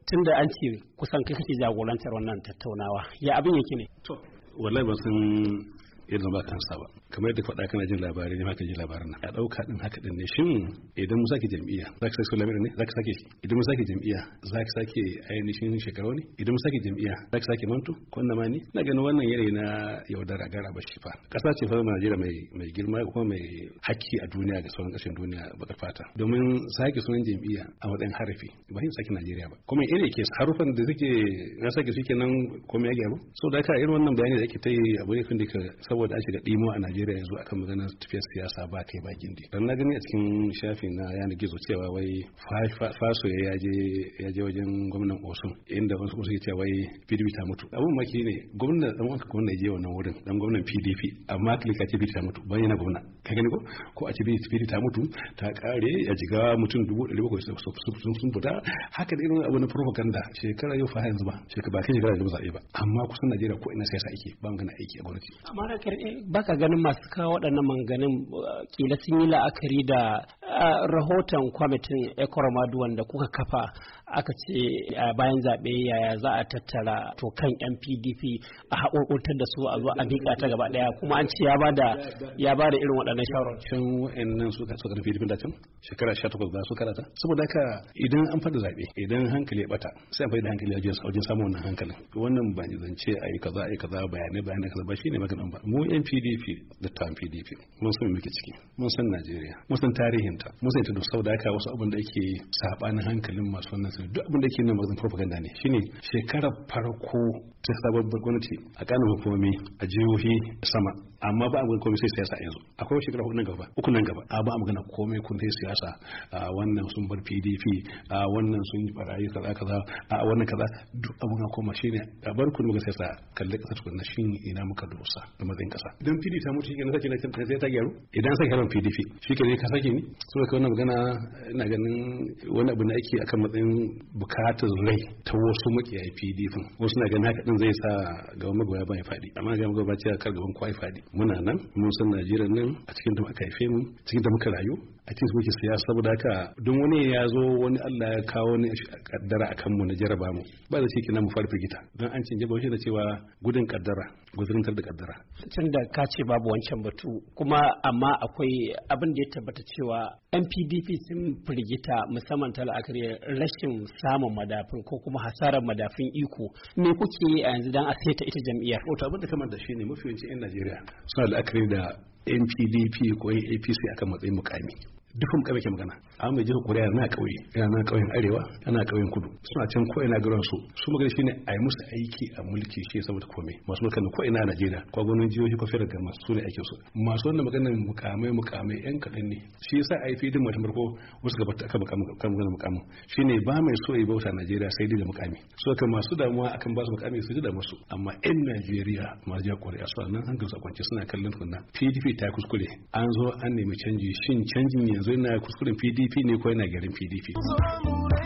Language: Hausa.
tunda an ce kusan kai kake jagorantar wannan tattaunawa, ya abin yake ne? To wallahi ba san irin ba kansa ba, kamar yadda faɗa kana jin labarai ne ma ka ji labarin nan. A ɗauka ɗin haka ɗin ne, shin idan mu sake jam'iyya za ka sake Sulaiman ne, za ka sake shi? Idan mu sake jam'iyya za ka sake ainihin shekaru ne? Idan mu sake jam'iyya za ka sake mantu ko na mani? Na ganin wannan yanayi na yaudara gara ba shi fa. Ƙasa ce fa Najeriya mai girma kuma mai haƙƙi a duniya ga sauran ƙasashen duniya baƙar fata. Domin sake sunan jam'iyya a matsayin harafi ba yin sake Najeriya ba. Kuma irin ke harufan da suke na sake su kenan komai ya gyaru. So da haka irin wannan bayani da ake ta yi abu ne kan da saboda an shiga ɗimo a Najeriya yanzu akan maganar tafiyar siyasa ba kai ba gindi. Dan na gani a cikin shafin na yanar gizo cewa wai Faso ya je wajen gwamnan Osun inda wasu suke cewa wai PDP ta mutu. Abun maki ne gwamnan dan wanka gwamnan ya je wannan wurin dan gwamnan PDP amma klika ce PDP ta mutu bayan yana gwamna. Ka gani ko a ce PDP ta mutu ta kare ya jiga mutum 700 sun fita haka da irin abu na propaganda shekara yau fa yanzu ba ba kai shekara da zaɓe ba amma kusan Najeriya ko ina siyasa ake ba magana aiki a gwamnati. Amma baka ganin masu kawo waɗannan maganganun kila sun yi la'akari da rahoton kwamitin Ekoromadu wanda kuka kafa aka ce bayan zaɓe yaya za a tattara to kan yan PDP a haƙoƙotar da su a zo a miƙa ta gaba ɗaya kuma an ce ya ba da irin waɗannan shawarar. Shin wa'annan suka da PDP da can shekara 18 za su karata saboda haka idan an fada zaɓe idan hankali ya bata sai an da hankali a wajen samun wannan hankalin wannan ba ni zance a yi kaza bayanai kaza ba shine maganan ba mu yan PDP da tan PDP mun san muke ciki mun san Najeriya mun san tarihinta mun san ta da saboda haka wasu abin da yake sabanin hankalin masu wannan sai duk abin da yake nan magana propaganda ne shine shekarar farko ta sabon gwamnati a kanin hukumomi a jihohi sama amma ba a magana komai sai siyasa yanzu akwai shekara uku nan gaba a ba a magana komai kun sai siyasa wannan sun bar PDP wannan sun yi barayi kaza wannan kaza duk abin da koma shine a bar kun muka siyasa kalle kasa tukunna shin ina muka dosa da matsayin kasa idan PDP ta mutu shikenan sake na sai ta gyaru idan sake haran PDP shikenan ka sake ni so kai wannan magana ina ganin wani abu ne ake akan matsayin bukatar rai ta wasu makiyayi PDP wasu na ganin haka din zai sa ga magoya ba ya fadi amma ga magoya ba ce kar gaban kwai fadi muna nan mun san Najeriya nan a cikin da muka haife mu cikin da muka rayu a cikin muke siyasa saboda haka don wani ya zo wani Allah ya kawo ni kaddara akan mu na jaraba mu ba da cikin mu farfe gita don an cinje bawo da cewa gudun kaddara guzurintar da kaddara tunda ka ce babu wancan batu kuma amma akwai abin da ya tabbata cewa NPDP sun firgita musamman ta la'akari rashin samun madafin ko kuma hasarar madafin iko me kuke yi a yanzu dan a saita ita jam'iyyar to abin da kamar da shi ne mafi yawancin 'yan Najeriya suna la'akari da NPDP ko APC akan matsayin mukami dukkan muka ke magana amma mai jihar Kuriya na kauye yana na kauyen arewa yana kauyen kudu suna can ko ina garan su magana shine a yi musu aiki a mulki shi saboda komai masu mulkan ko ina a Najeriya ko gwamnatin jihohi ko federal government su ne ake so masu wannan maganar mukamai yan kadan ne shi yasa a yi fidin mutum farko wasu gabata aka maganar mukamin shine ba mai so ya bauta Najeriya sai dai da mukami so kan masu damuwa akan ba su mukami su ji da musu amma yan Najeriya masu jihar Kuriya su nan hankali su kwance suna kallon kunna PDP ta kuskure an zo an nemi canji shin canjin yanzu yana kuskuren PDP ne ko yana garin PDP